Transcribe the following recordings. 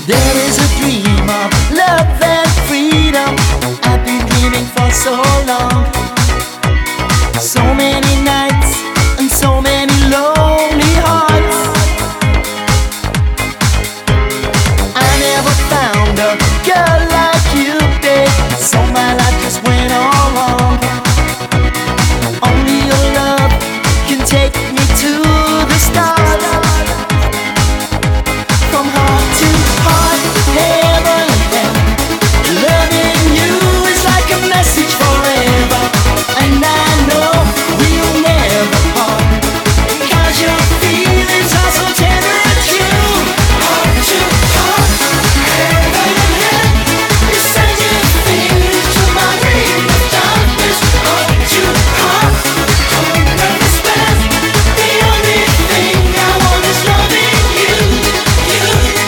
There is a dream of love and freedom I've been dreaming for so long. So many nights and so many lonely hearts. I never found a girl like you, babe, so my life just went all wrong. Only your love can take me to the stars. From heart to heart, heaven and hell, loving you is like a message forever. And I know we'll never part, 'cause your feelings are so tender and true. Heart to heart, heaven and hell, you send your feelings to my dream of darkness. Heart to heart, don't understand. The only thing I want is loving you, you.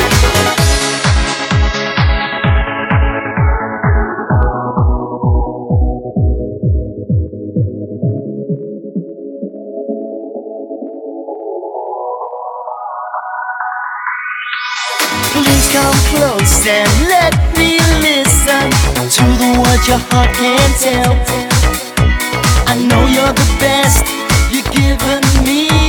Please come close and let me listen to the words your heart can tell. I know you're the best, you've given me